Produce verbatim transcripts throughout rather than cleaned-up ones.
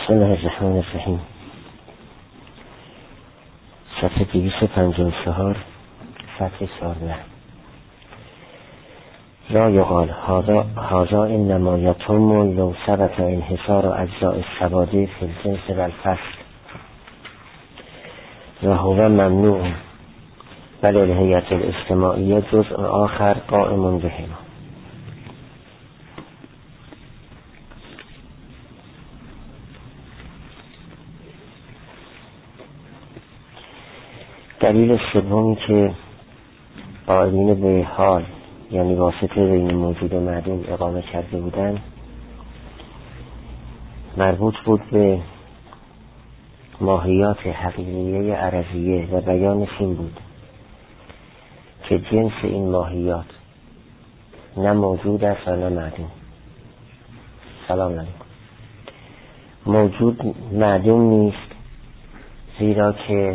بسم الله الرحمن الرحیم. صفحه دویست و پنجاه و چهار سطر چهارده. لا یقال هذا انما یتم لو ثبت انحصار اجزاء السوادی فی الجنس و الفصل و هو ممنوع، بل الهیئة الاجتماعیه جزء آخر قائم بهما. دلیل سومی که قائلین به حال یعنی واسطه بین موجود و معدوم اقامه کرده بودند مربوط بود به ماهیات حقیقیه عرضیه و بیانش این بود که جنس این ماهیات نه موجود است و نه معدوم. سلام علیکم. موجود معدوم نیست، زیرا که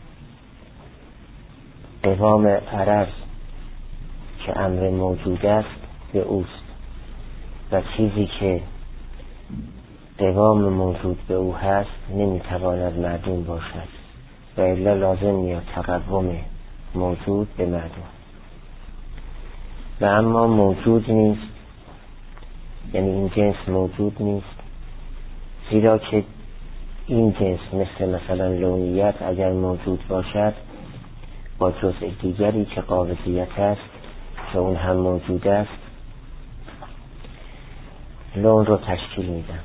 قوام عرض که امر موجود است به اوست و چیزی که قوام موجود به او هست نمیتواند معدوم باشد و الا لازم میاد تقوم موجود به معدوم. و اما موجود نیست، یعنی این جنس موجود نیست، زیرا که این جنس مثل مثلا لونیت اگر موجود باشد با جزء دیگری که قابضیت است که اون هم موجود است لون رو تشکیل میدن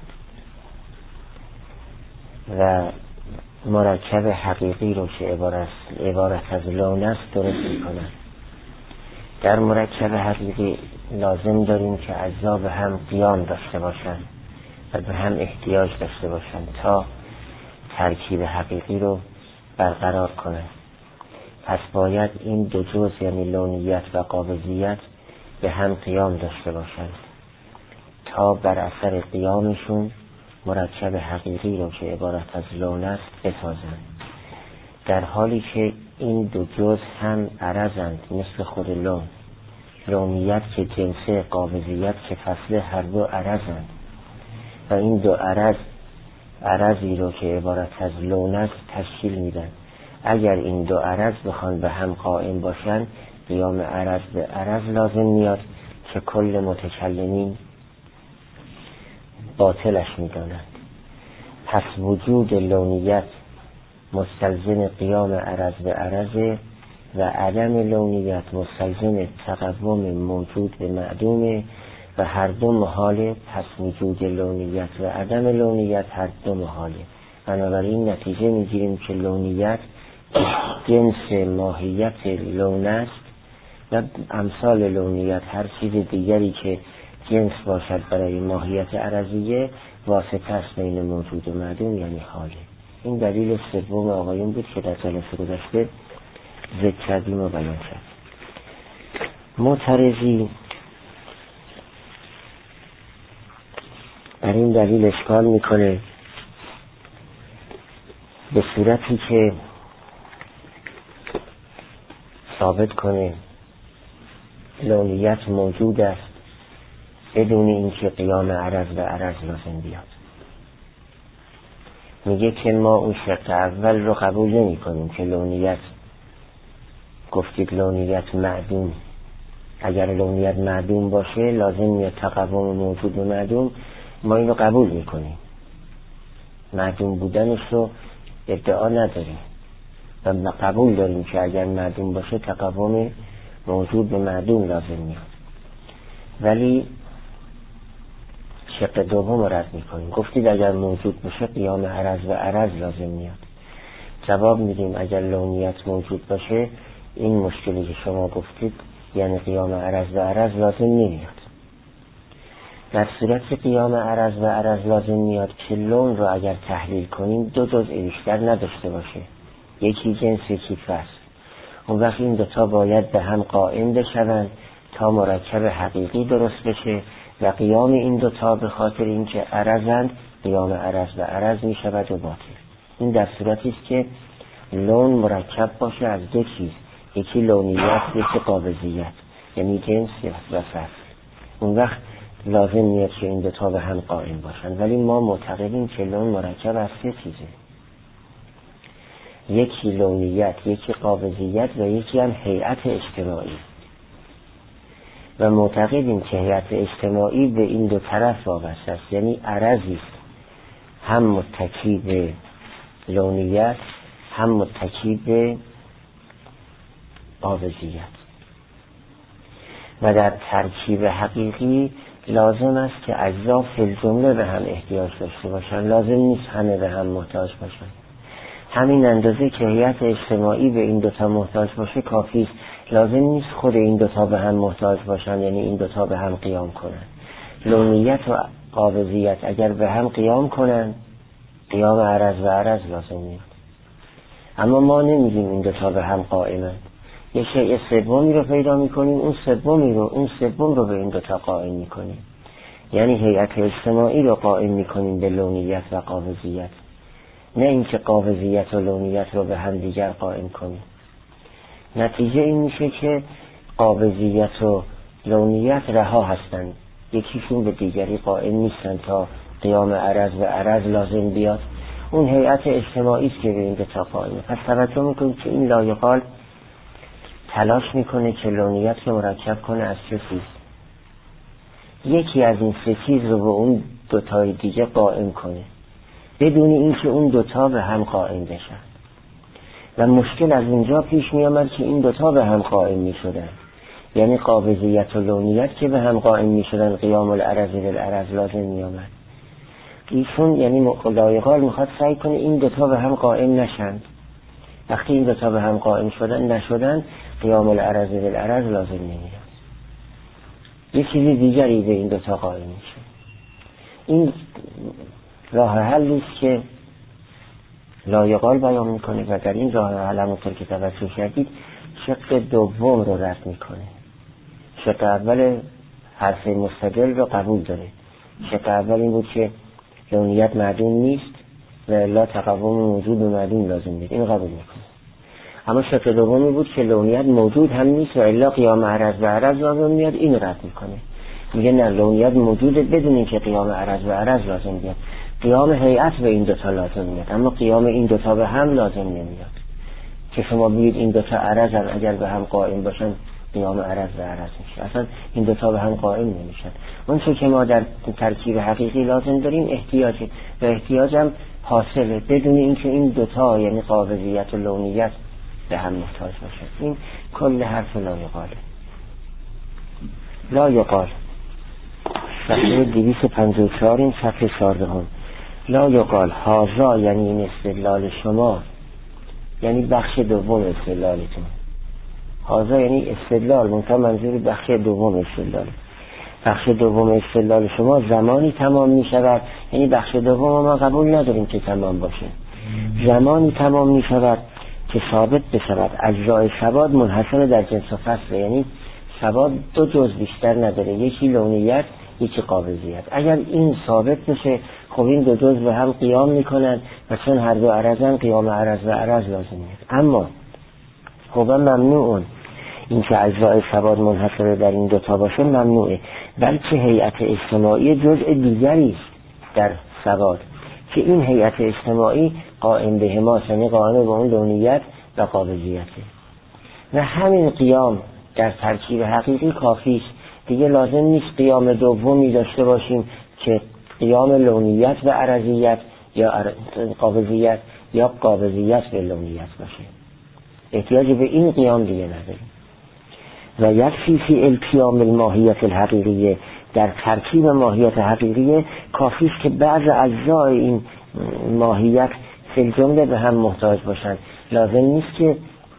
و مرکب حقیقی رو که عبارت, عبارت از لون است درست میکنن. در مرکب حقیقی لازم داریم که اجزا به هم قیام داشته باشن و به هم احتیاج داشته باشن تا ترکیب حقیقی رو برقرار کنن. پس باید این دو جزء یعنی لونیت و قابضیت به هم قیام داشته باشند تا بر اثر قیامشون مرکب حقیقی رو که عبارت از لون است بسازند، در حالی که این دو جزء هم عرضند مثل خود لون. لونیت که جنسه، قابضیت که فصله، هر دو عرضند و این دو عرض عرضی رو که عبارت از لون است تشکیل میدن. اگر این دو عرض بخوان به هم قائم باشن قیام عرض به عرض لازم میاد که کل متکلمین باطلش میدانند. پس وجود لونیت مستلزم قیام عرض به عرض و عدم لونیت مستلزم تقوم موجود به معدوم و هر دو محاله. پس وجود لونیت و عدم لونیت هر دو محاله. بنابراین نتیجه میگیریم که لونیت جنس ماهیت لون است و امثال لونیت هر چیز دیگری که جنس باشد برای ماهیت عرضیه واسطه است بین موجود و معدوم یعنی حاله. این دلیل سوم آقایون بود که در جلسه گذشته ذکر کردیم و بیان کرد. معترضی بر این دلیل اشکال میکنه به صورتی که ثابت کنه لونیت موجود است بدون اینکه قیام عرض به عرض لازم بیاد. میگه که ما اون شرط اول رو قبول نمی کنیم که لونیت، گفتید لونیت معدوم، اگر لونیت معدوم باشه لازم میاد تقوم موجود به معدوم. ما این رو قبول میکنیم، معدوم بودنش رو ادعا نداریم و قبول داریم که اگر معدوم باشه تقوم موجود به معدوم لازم میاد. ولی شق دوم رو رد میکنیم. گفتید اگر موجود باشه قیام عرض و عرض لازم میاد. جواب میدیم اگر لونیت موجود باشه این مشکلی که شما گفتید یعنی قیام عرض و عرض لازم نمیاد. در صورت قیام عرض و عرض لازم میاد که لون رو اگر تحلیل کنیم دو جزء بیشتر نداشته باشه، یکی جنس یکی فصل. اون وقت این دوتا باید به هم قائم بشوند تا مرکب حقیقی درست بشه و قیام این دوتا به خاطر اینکه عرضند قیام عرض و عرض می شود و باطل. این در صورتی است که لون مرکب باشه از دو چیز، یکی لونیت یکی قابضیت یعنی جنس و فصل. اون وقت لازم میاد که این دوتا به هم قائم باشن، ولی ما معتقدیم که لون مرکب از سه چیزه، یکی لونیت، یکی قابضیت و یکی هم هیئت اجتماعی، و معتقدیم که هیئت اجتماعی به این دو طرف وابسته است، یعنی عرضی است هم متکی به لونیت هم متکی به قابضیت، و در ترکیب حقیقی لازم است که اجزا فی الجمله به هم احتیاج داشته باشن، لازم نیست همه به هم محتاج باشن. همین اندازه که هیئت اجتماعی به این دوتا محتاج باشه کافی است، لازم نیست خود این دوتا به هم محتاج باشن، یعنی این دوتا به هم قیام کنن. لونیت و قابضیت اگر به هم قیام کنن، قیام عرض و عرض لازم میاد، اما ما نمیگیم این دوتا به هم قائمن. یه شیء سومی رو پیدا میکنیم، اون سومی رو اون سوم رو به این دوتا قائم میکنیم، یعنی هیئت اجتماعی رو قائم میکنیم به لونیت و قابضیت، نه اینکه قابضیت و لونیت رو به هم دیگر قائم کنیم. نتیجه این میشه که قابضیت و لونیت رها هستند، یکیشون به دیگری قائم نیستن تا قیام عرض و عرض لازم بیاد. اون هیئت اجتماعی است که به این دوتا قائمه. پس توجه میکنید که این لایقال تلاش میکنه که لونیت رو مرکب کنه از سه چیز، یکی از این سه چیز رو به اون دوتای دیگه قائم کنه بدون اینکه اون دوتا به هم قائم بشن، و مشکل از اونجا پیش می آمد که این دوتا به هم قائم می شدن، یعنی قابضیت و لونیت که به هم قائم می شدن، قیام العرض بالعرض لازم می آمد. ایشون یعنی لایقال میخواد سعی کنه این دوتا به هم قائم نشن. وقتی این دوتا به هم قائم شدن نشدن، قیام العرض بالعرض لازم نمیاد، یه چیزی دیگری به این دوتا قائم میشه. این راه حلی است که لایقال بیان میکنه، و در این راه حل همونطور که توجه کردید شق دوم رو رد میکنه. شق اول حرف مستدل رو قبول داره. شق اول این بود که لونیت معدوم نیست و الا تقوم موجود و معدوم لازم نیست، این قبول میکنه. اما شق دومی بود که لونیت موجود هم نیست و الا قیام عرض و عرض لازم میاد، این رد میکنه. میگه نه، لونیت موجوده بدون اینکه قیام عرض و عرض لازم بیاد، قیام هیئت به این دوتا لازم میاد، اما قیام این دوتا به هم لازم نمیاد. که شما بگید این دوتا عرض هم اگر به هم قائم باشن قیام عرض و عرض میشه، اصلا این دوتا به هم قائم نمیشن. اون چه که ما در ترکیب حقیقی لازم داریم احتیاجه، و احتیاجم حاصله بدون اینکه این دوتا یعنی قابضیت و لونیت به هم محتاج باشن. این کل حرف لایقاله. لایقال صفحه دویست و پنجاه و چهار این صفحه چهارده هم. لایقال هازا یعنی این استدلال شما، یعنی بخش دوم استدلالتون. هازا یعنی استدلال، منتها منظور بخش دوم استدلال. بخش دوم استدلال شما زمانی تمام می شود، یعنی بخش دوم ما قبول نداریم که تمام باشه، زمانی تمام می شود که ثابت بشود اجزای ثبات منحصر در جنس و فصل، یعنی ثبات دو جز بیشتر نداره، یکی لونیت یکی قابضیت. اگر این ثابت بشه خب این دو جز به هم قیام میکنن و چون هر دو عرضن قیام عرض و عرض لازم میاد. اما خب ممنوعون این که اجزای ثبات منحصر در این دوتا باشه ممنوعه، بلکه هیئت اجتماعی جزء دیگری است در ثبات که این هیئت اجتماعی قائم به ما، یعنی قائم به اون لونیت و قابضیته، و همین قیام در ترکیب حقیقی کافی است. دیگه لازم نیست قیام دومی داشته باشیم که قیام لونیت و عرضیت یا قابضیت یا قابضیت به لونیت باشه، احتیاج به این قیام دیگه نداریم. و یکفی فی التیام الماهیت الحقیقیه، در ترکیب ماهیت حقیقیه کافی است که بعض اجزای این ماهیت فی جمله به هم محتاج باشن، لازم نیست که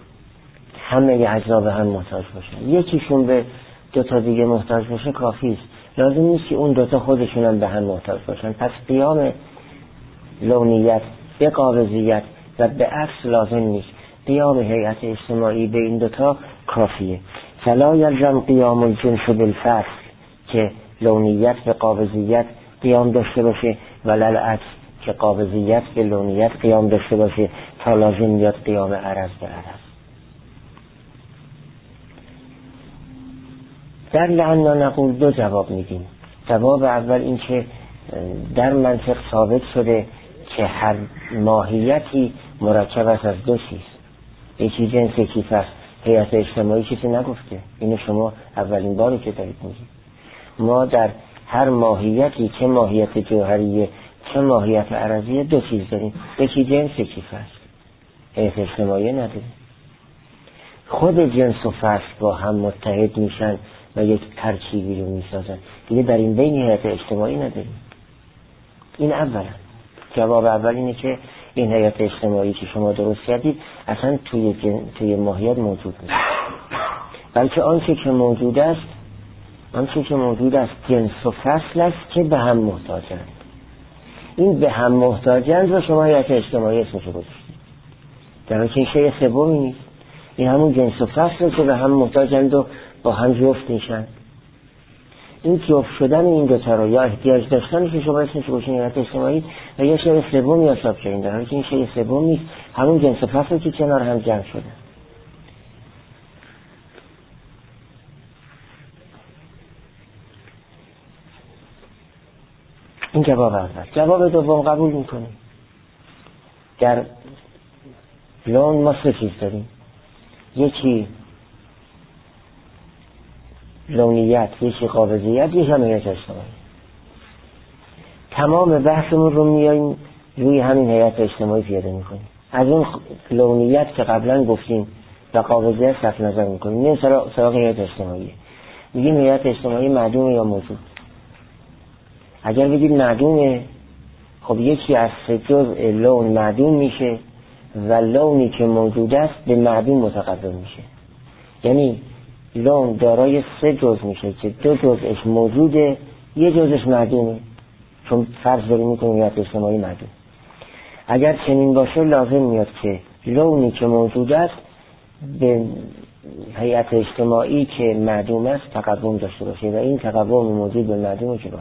همه اجزا به هم محتاج باشن. یکیشون به دو تا دیگه محتاج باشه کافی است، لازم نیست که اون دو تا خودشون هم به هم محتاج باشن. پس قیام لونیت به قابضیت و به عکس لازم نیست، قیام هیئت اجتماعی به این دو تا کافیه. فلا یلزم قیام الجنس بالفصل، که لونیت به قابضیت قیام داشته باشه، ولل عکس که قابضیت به لونیت قیام داشته باشه تا لازم میاد قیام عرض به عرض. در لعنا نقول دو جواب میدیم. جواب اول این که در منطق ثابت شده که هر ماهیتی مرکب است از دو چیز، یکی جنس یکی فرد. هیئت اجتماعی چیزی نگفته، اینو شما اولین باری که دارید میگید. ما در هر ماهیتی، چه ماهیت جوهریه چه ماهیت عرضیه، دو چیز داریم، یکی جنس یکی فرد. هیئت اجتماعی نداریم. خود جنس و فصل با هم متحد میشن و یک ترکیبی رو میسازن، دیگه در این بین هیئت اجتماعی نداریم. این اولا. جواب اول اینه که این هیئت اجتماعی که شما درست کردید اصلا توی, جن... توی ماهیت موجود نیست، بلکه آنچه که موجود است آنچه که موجود است جنس و فصل است که به هم محتاجند. این به هم محتاجند و شما هیئت اجتماعی اسمشو گذاشتید، در حالی که این شیء سومی نیست. این همون جنس و فصل که به هم محتاجند و با هم جفت میشن. این جفت شدن این دو تا رو یا احتیاج داشتن که شما اسمش گذاشتید هیئت اجتماعی و یا شیء سومی حساب کردین، در حالی که این شیء سوم نیست، همون جنس و فصل که کنار هم جمع شده. این جواب اول. جواب دوم قبول میکنیم. در لون ما سه چیز داریم، یکی لونیت، یکی قابضیت، یکی هم هیئت اجتماعی. تمام بحثمون رو میاییم روی همین هیئت اجتماعی پیاده میکنیم. از اون لونیت که قبلا گفتیم و قابضیت صرف نظر میکنیم، میایم سراغ هیئت اجتماعی. میگیم هیئت اجتماعی معدومه یا موجود. اگر بگید معدومه، خب یکی از سه جزء لون معدوم میشه و لونی که موجود است به معدوم متقابل میشه. یعنی لون دارای سه جزء میشه که دو جزءش موجوده، یه جزءش معدومه، چون فرض داریم میکنیم هیئت اجتماعی معدوم. اگر چنین باشه لازم میاد که لونی که موجود است به هیئت اجتماعی که معدوم است تقوم داشته باشه و این تقوم موجود به معدومه که باشه.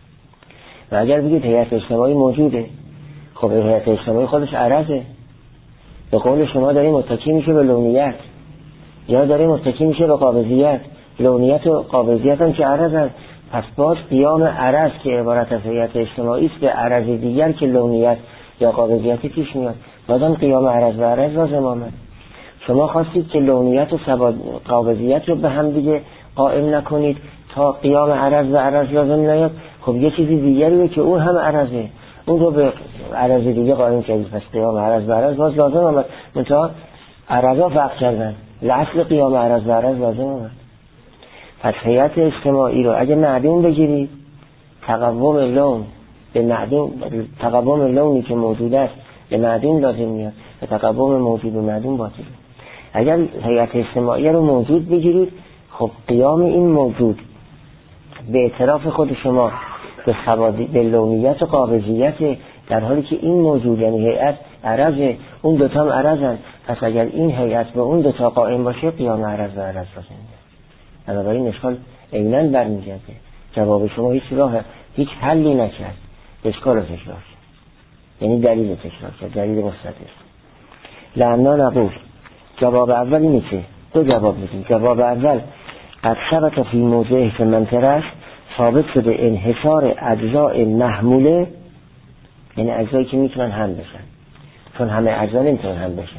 و اگر بگید هیئت اجتماعی موجوده، خب هیئت اجتماعی خودش عرضه، به قول شما داره متکی میشه به لونیت یا داره متکی میشه به قابضیت. لونیت و قابضیت هم که عرضن، پس باز قیام عرض که عبارت از هیئت اجتماعی است به عرض دیگر که لونیت یا قابضیتی پیش میاد، بازم قیام عرض و عرض لازم آمد. شما خواستید که لونیت و قابضیت رو به هم دیگه قائم نکنید تا قیام عرض و عرض لازم نیاد، خب یه چیزی دیگریه که اون هم عرضه، اون رو به عرض دیگه قائم کردید، پس قیام عرض و عرض باز لازم آمد. منتها عرضا فرق کردن، لحظه قیام عرض و عرض لازم آمد. پس هیئت اجتماعی رو اگه معدوم بگیرید، تقوم لون به معدوم، تقوم لونی که موجود است به معدوم لازم میاد و تقوم موجود به معدوم باطله. اگر هیئت اجتماعی رو موجود بگیرید، خب قیام این موجود به اعتراف خود شما به خوادی به لونیت و قابضیت، در حالی که این موجود یعنی هیئت عرضه، اون دوتا هم عرضن. پس اگر این هیئت به اون دوتا قائم باشه قیام عرض و عرض لازم میاد. بنابراین اشکال عیناً برمیگرده. جواب شما هیچ راه هیچ حلی نکرد، اشکال رو تکرار کرد، یعنی دلیل تکرار کرد، دلیل مستدل. لعنا نقول. جواب اول اینه که دو جواب میدیم. جواب اول قد ثبت فی موضعه که منطقه ثابت شده انحصار اجزاء محموله، یعنی اجزایی که میتونن هم بشن، چون همه اجزا نمیتونن هم بشن.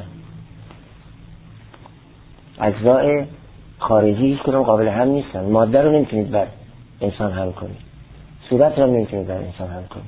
اجزاء خارجی هیچ کدوم قابل هم نیستن. ماده رو نمیتونید بر انسان هم کنید، صورت رو نمیتونید بر انسان هم کنید،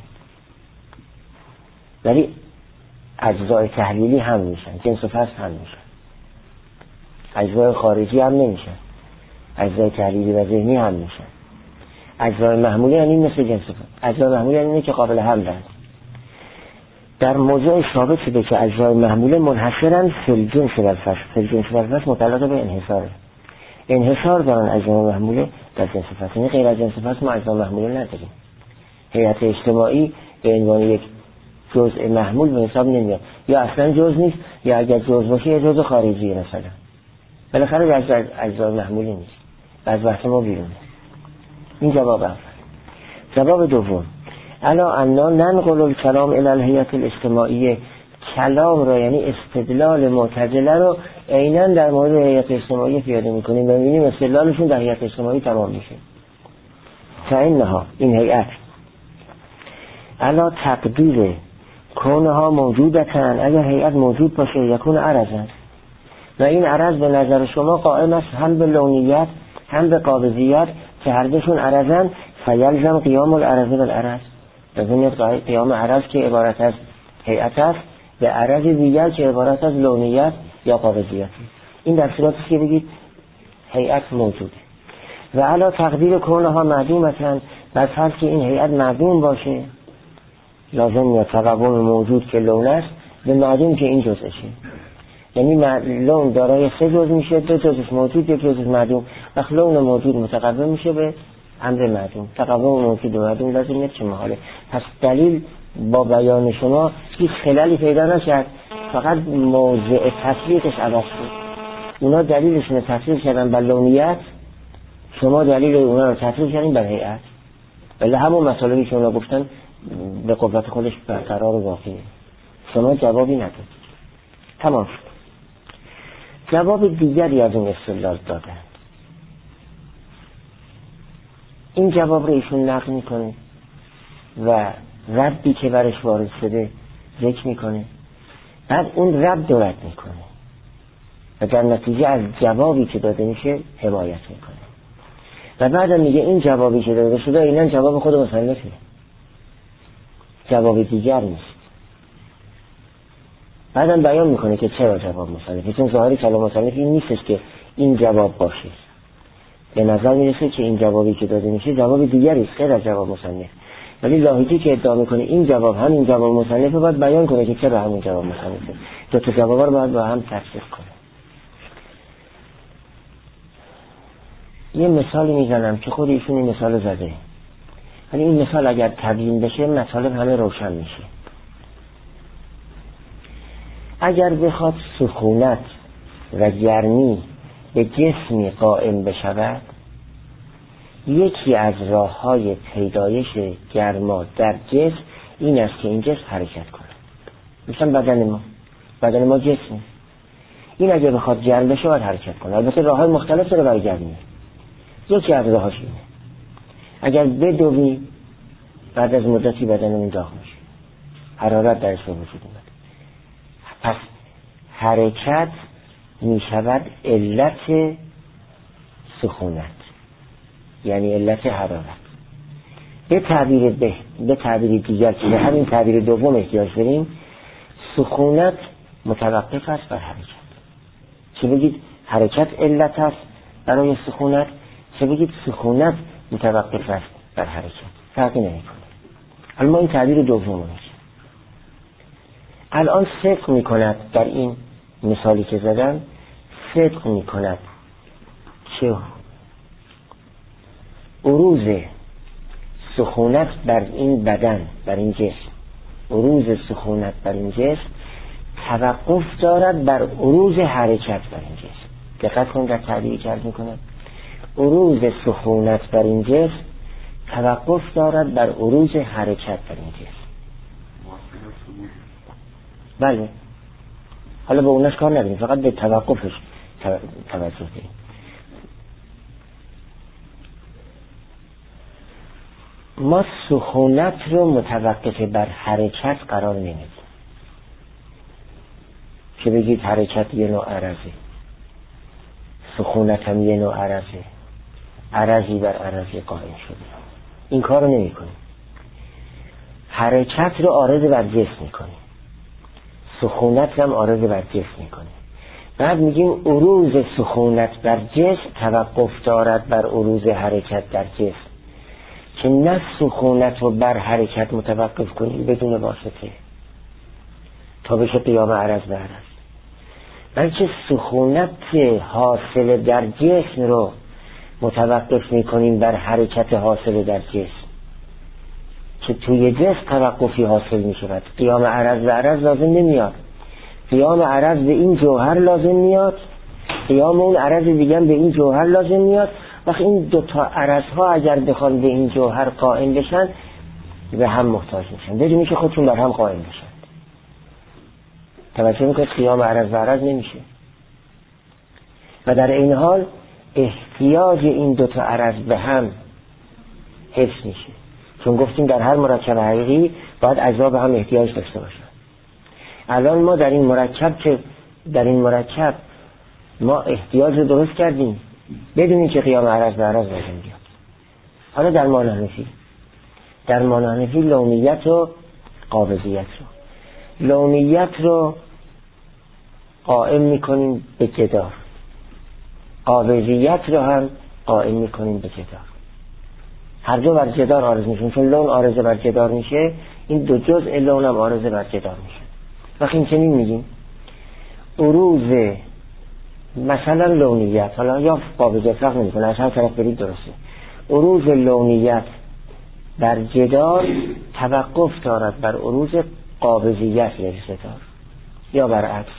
ولی اجزاء تحلیلی هم میشن، جنس و فصل هم میشن. اجزاء خارجی هم نمیشن، اجزای تحلیلی و ذهنی هم میشن. اجزای محموله یعنی مثل جنس و فصل. اجزای محموله یعنی که قابل حملن. در موضوع ثابت شده که اجزای محموله منحصرن فی الجنس و الفصل. فی الجنس و الفصل متعلق به انحصاره. انحصار دارن اجزای محموله در جنس و فصل، یعنی غیر از جنس و فصل ما اجزای محموله نداریم. هیئت اجتماعی به عنوان یک جزء محمول به حساب نمیاد، یا اصلا جزء نیست، یا اگر جزء باشه یه جزء خارجی مثلا. بالاخره اجزای اجزای محموله نیست. از بحث ما بیرونه. این جواب اول. جواب دوم، الا انا ننقل الكلام الى الهیئت الاجتماعی، کلام رو یعنی استدلال معتزله رو عیناً در مورد هیئت اجتماعی پیاده میکنیم و میبینیم استدلالشون در هیئت اجتماعی تمام میشه. فإنها این هیئت علا تقدیر کونها موجودتن، اگر هیئت موجود باشه یکون عرضن و این عرض به نظر شما قائم است هم به لونیت هم به قابضیت که هر دوشون عرضن، فیلزم قیام العرض بالعرض، ببینید قیام عرض که عبارت از هیئت است به عرض دیگر که عبارت از لونیت یا قابضیت. این در صورتی که بگید هیئت موجوده. و علا تقدیر کونها معدومتن، بس هر که این هیئت معدوم باشه لازم یا تقوم موجود که لون است به معدوم که این جزشه، یعنی لون دارای سه جز میشه، دو جزش موجود یک جزش معدوم، وقت لون موجود متقوم میشه به امر معدوم. تقوم موجود و معدوم لازم نیست چه محاله. پس دلیل با بیان شما هیچ خلالی پیدا نشد، فقط موضع تطبیقش عوض بود. اونا دلیلشون تطبیق کردن بر لونیت، شما دلیل اونا رو تطبیق کردین بر هیئت، ولی همون مسائلی که اونا گفتن به قوت خودش برقرار و واقعیه. شما جوابی نداد. تمام شد. جواب دیگری از این استدلال دادن. این جواب رو ایشون نقل میکنه و ردی که برش وارد شده ذکر میکنه، بعد اون رد رو رد میکنه و در نتیجه از جوابی که داده میشه حمایت میکنه و بعد میگه این جوابی که داده شده اینن جواب خود مصنفه، جواب دیگر نیست. بعدم بیان میکنه که چرا جواب مصنفه، چون ظاهر کلام مصنف این نیستش که این جواب باشه. به نظر میرسه که این جوابی که داده میشه جواب دیگری است غیر از جواب مصنف، ولی لاحقی که ادعا میکنه این جواب همین جواب مصنفه باید بیان کنه که چرا همین جواب مصنفه. دو تا جوابا رو باید با هم تفسیر کنه. یه مثالی میزنم که خود ایشون این مثال زده، ولی این مثال اگر تبیین بشه مطالب همه روشن میشه. اگر بخواد سخونت و گرمی به جسمی قائم بشود، یکی از راه های پیدایش گرما در جسم این است که این جسم حرکت کنه. مثلا بدن ما بدن ما جسمی، این اگر بخواد گرم بشه باید حرکت کنه. البته راه های مختلف داره برای گرمی، یکی از راهاش اینه اگر بدوی بعد از مدتی بدنمون داغ میشه، حرارت درش به وجود اومد. پس حرکت می شود علت سخونت، یعنی علت حرارت. به تعبیر به به تعبیر دیگر که به همین تعبیر دوم احتیاج داریم، سخونت متوقف است بر حرکت. چه بگید حرکت علت است برای سخونت، چه بگید سخونت متوقف است بر حرکت، فرقی نمیکنه. اما این تعبیر دوم میشه. الان صدق میکند در این مثالی که زدم، صدق میکند که عروض سخونت بر این بدن، بر این جسم، عروض سخونت بر این جسم توقف دارد بر عروض حرکت بر این جسم. دقت کن در تعبیری که عرض میکنم، عروض سخونت بر این جسم توقف دارد بر عروض حرکت بر این جسم. بله، حالا به اونش کار نداریم، فقط به توقفش توجه داریم. ما سخونت رو متوقف بر حرکت قرار نمیدیم که بگید حرکت یه نوع عرضه، سخونت هم یه نوع عرضه، عرضی بر عرضی قائم شده. این کار رو نمی کنیم. حرکت رو عارض بر جسم می کنیم، سخونت هم عارض بر جسم می کنیم. بعد میگیم عروض سخونت بر جسم توقف دارد بر عروض حرکت در جسم، که نه سخونت رو بر حرکت متوقف کنیم بدون واسطه تا بشه قیام عرض به عرض، بلکه سخونت حاصل در جسم رو متوقف میکنیم بر حرکت حاصل در جسم، که توی جسم توقفی حاصل میشود. قیام عرض به عرض لازم نمیاد، قیام عرض به این جوهر لازم میاد، قیام اون عرض دیگه به این جوهر لازم میاد. وقتی این دوتا عرض ها اگر بخوان به این جوهر قائم بشن به هم محتاج میشن بدونی که خودشون بر هم قائم بشن. توجه میکنید قیام عرض به عرض نمیشه و در این حال احتیاج این دوتا عرض به هم حفظ میشه، چون گفتیم در هر مرکب حقیقی باید اجزا به هم احتیاج داشته باشن. الان ما در این مرکب که در این مرکب ما احتیاج رو درست کردیم بدونیم که قیام عرض به عرض لازم بیاد. حالا در مانحنفی در مانحنفی لونیت و قابضیت رو لونیت رو قائم میکنیم به جدار، قابضیت رو هم قائم میکنیم به جدار. هر دو بر جدار عارض میشن، چون لون عارضه بر جدار میشه، این دو جزء لون هم عارضه بر جدار میشه. وقتی این چنین میگیم عروض مثلا لونیت، حالا یا قابضیت فرق نمیکنه، از هر طرف برید درسته، عروض لونیت بر جدار توقف دارد بر عروض قابضیت للجدار یا برعکس،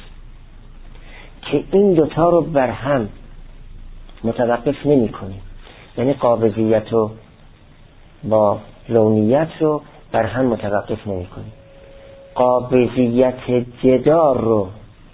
که این دوتا رو بر هم متوقف نمی کنیم. یعنی قابضیت رو با لونیت رو بر هم متوقف نمی کنیم. قابضیت جدار رو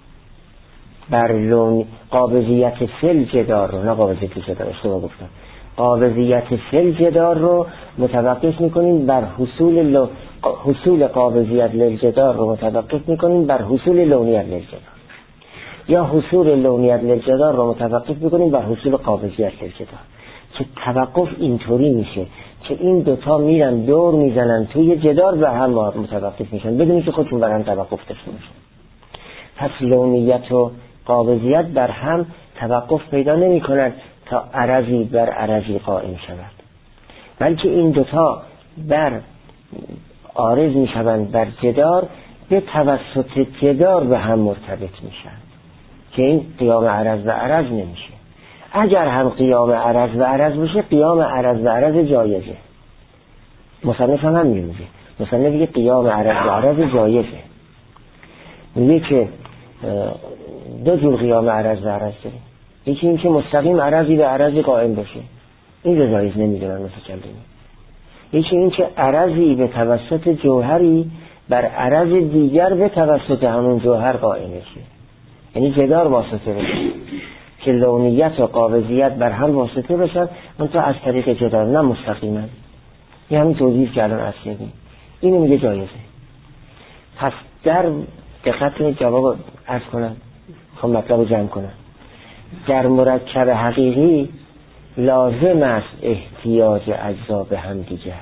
بر لون قابضیت فل جدار رو، نه قابضیت جدار، اشتباه گفتم، قابضیت فل جدار رو متوقف میکنیم بر حصول لو... حصول قابضیت للجدار رو متوقف میکنیم بر حصول لونیت للجدار، یا حصول لونیت للجدار رو متوقف میکنیم بر حصول قابضیت للجدار. که توقف اینطوری میشه که این دوتا میرن دور میزنن توی جدار و هم متوقف میشن بدون که خودشون برن توقف داشته باشن. پس لونیت و قابضیت بر هم توقف پیدا نمی کنند تا عرضی بر عرضی قائم شود، بلکه این دوتا بر عارض می شوند بر جدار، به توسط جدار به هم مرتبط میشن، که این قیام عرض و عرض نمیشه. اگر هم قیام عرض و عرض بشه، قیام عرض و عرض جایزه. مصنف هم هم میگه مصنف میگه قیام عرض و عرض جایزه. میگه که دو جور قیام عرض و عرض داریم، یکی این که مستقیم عرضی به عرضی قائم باشه، این رو جایز نمیدونن متکلمین. یکی این که عرضی به توسط جوهری بر عرض دیگر به توسط همون جوهر قائم بشه، یعنی جدار واسطه بشه، که لونیت و قابضیت بر هم واسطه بشن، منتها از طریق جدار، نه مستقیما. این همین توضیح که الان عرض کردیم، اینو میگه جایزه. پس در دقت کنید جواب عرض کنم، خب مطلب رو جمع کنم. در مرکب حقیقی لازم است احتیاج اجزا به هم دیگر،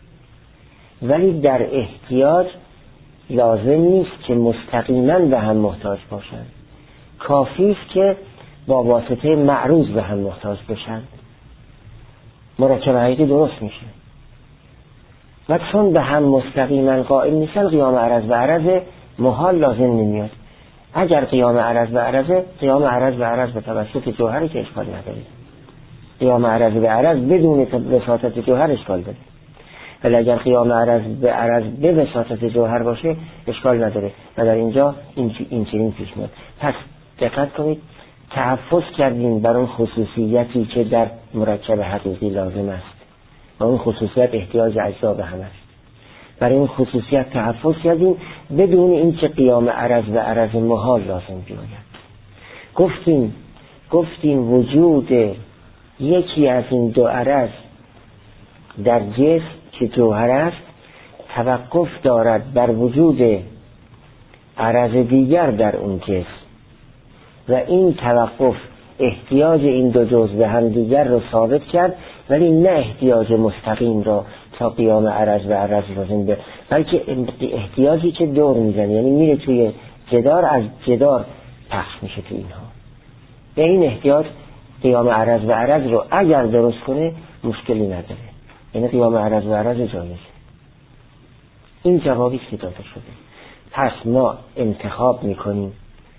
ولی در احتیاج لازم نیست که مستقیما به هم محتاج باشند، کافی است که با واسطه معروض به هم محتاج بشن، مرکب حقیقی درست میشه. و چون به هم مستقیما قائم نیستن، قیام عرض و عرض محال لازم نمیاد. اگر قیام عرض و عرض، قیام عرض و عرض به توسط جوهری که اشکال نداره، قیام عرض به عرض بدون وساطت جوهر اشکال داره، ولی اگر قیام عرض به عرض به وساطت جوهر باشه اشکال نداره، و در اینجا این این چنین پیش میاد. پس دقت کنید، تحفظ کردیم بر اون خصوصیتی که در مرکب حقیقی لازم است، و اون خصوصیت احتیاج اجزا به هم است. برای این خصوصیت تحفظ کردیم بدون اینکه قیام عرض و عرض محال لازم بیاید. گفتیم گفتیم وجود یکی از این دو عرض در جسم که جوهر است توقف دارد بر وجود عرض دیگر در اون جسم، و این توقف احتیاج این دو جزء به هم دیگر رو ثابت کرد، ولی نه احتیاج مستقیم را تا قیام عرض و عرض لازم به، بلکه احتیاجی که دور میزنه، یعنی میره توی جدار، از جدار پخش میشه تو اینها. به این احتیاج قیام عرض و عرض رو اگر درست کنه مشکلی نداره، یعنی قیام عرض و عرض جایزه. این جوابی که داده شده. پس ما انتخاب میکنیم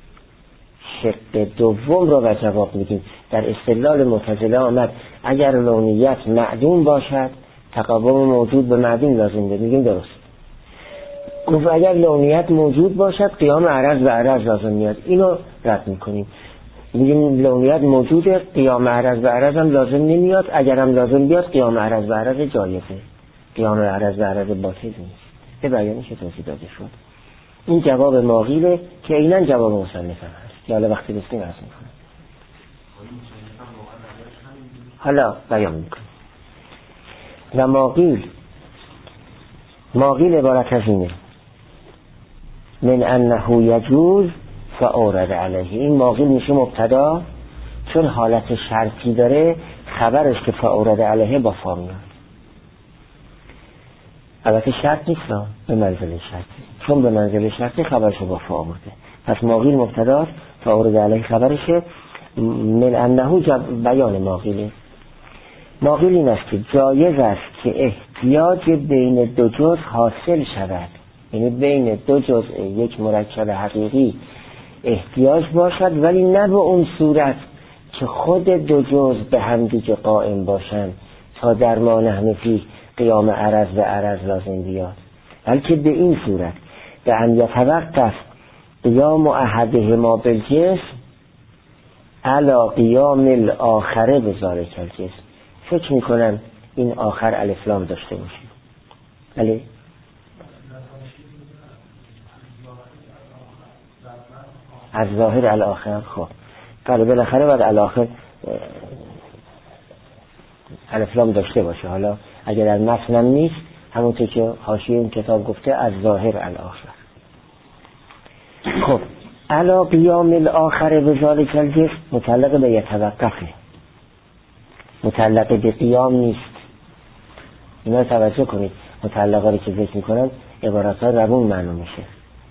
شق دوم رو و جواب میدیم. در استدلال معتزله آمد اگر لونیت معدوم باشد تقوم موجود به معدوم لازم ده، میگیم درست. گفت اگر لونیت موجود باشد قیام عرض و عرض لازم میاد، اینو رد میکنیم، میگیم لونیت موجوده، قیام عرض و عرض هم لازم نمیاد، اگر هم لازم بیاد قیام عرض و عرض جایزه، قیام عرض و عرض باطل نیست. به بیانش توضیح داده شد. این جواب ماغیله که عیناً جواب مصنف هم هست که حالا وقتی بسیم عرض میکنم، حالا بیان میکنم. و ماقیل ماقیل عبارت از اینه من انه یجوز فاورد علیه. این ماقیل میشه مبتدا، چون حالت شرطی داره خبرش که فاورد علیه با فا میاد. البته شرط نیست، به منزله شرطی، چون به منزله شرطی خبرش با فا آورده. پس ماقیل مبتدا، فاورد علیه خبرشه. من انه بیان ماقیله. ماقیل این است که جایز است که احتیاج بین دو جزء حاصل شود، یعنی بین دو جزء یک مرکب حقیقی احتیاج باشد، ولی نه به اون صورت که خود دو جزء به هم دیگه قائم باشند تا در ما نحن فی قیام عرض و عرض لازم بیاد، بلکه به این صورت به ان یتوقف قیام احدهما بالجسم علی قیام الاخر بذالک الجسم. فکر میکنم این آخر الف لام داشته باشه، ولی از ظاهر الاخر. خب بله بالاخره باید الاخر الف لام داشته باشه. حالا اگر در متنم نیست، همونطور که حاشیه این کتاب گفته از ظاهر الاخر. خب علی قیام الاخر بذالک الجسم متعلق به یتوقفه، متعلق به قیام نیست. اینا توجه کنید، متعلقه رو که ذکر میکنن عبارات ها روون معلوم میشه.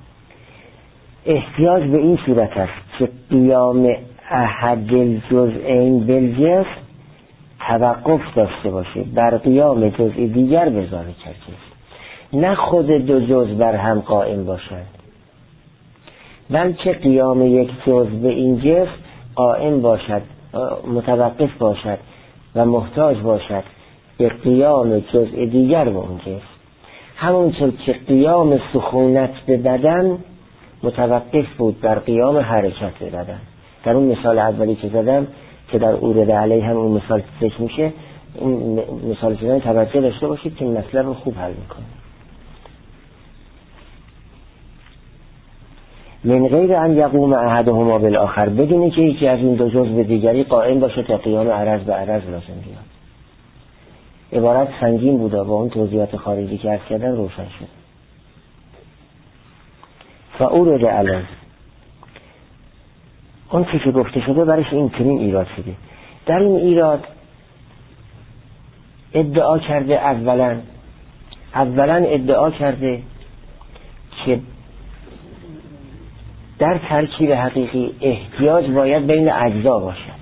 احتیاج به این صورت است که قیام احد الجزئین بالجسم توقف داشته باشه بر قیام جزء دیگر به ذالک الجسم، نه خود دو جزء بر هم قائم باشند، بلکه قیام یک جزء به این جسم قائم باشد، متوقف باشد و محتاج باشد به قیام جزء دیگر به اون جسم. همونطور که قیام سخونت به بدن متوقف بود بر قیام حرکت به بدن. در اون مثال اولی که زدم که در اورد علیه هم اون مثال ذکر میشه، این مثال زدن توجه داشته باشید که این مسئله رو خوب حل میکنه. من غیر ان یقوم احدهما بالآخر، بدونی که یکی از این دو جزء به دیگری قائم باشه تا قیام عرض به عرض لازم بیاد. عبارت سنگین بوده، با اون توضیحات خارجی که عرض کردن روشن شد. فاورد علیه، اون چی که گفته شده برش این چنین ایراد شده. در این ایراد ادعا کرده اولا اولا ادعا کرده که در ترکیب حقیقی احتیاج باید بین اجزا باشد.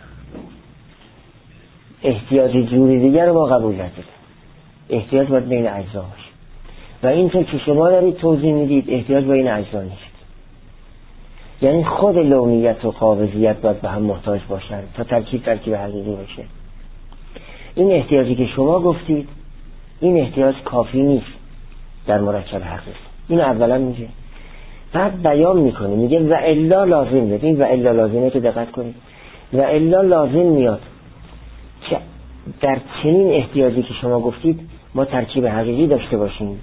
احتیاج جوری دیگر رو ما قبول نداریم، احتیاج باید بین اجزا باشه. و اینطور که شما دارید توضیح میدید احتیاج بین اجزا نیست، یعنی خود لونیت و قابضیت باید به هم محتاج باشن تا ترکیب ترکیب حقیقی باشه. این احتیاجی که شما گفتید این احتیاج کافی نیست در مرکب حقیقی. این اولا میگه، بعد بیان میکنه میگه و الا لازم میاد. این و الا لازمه که دقت کنید، و الا لازم میاد که در چنین احتیاجی که شما گفتید ما ترکیب حقیقی داشته باشیم.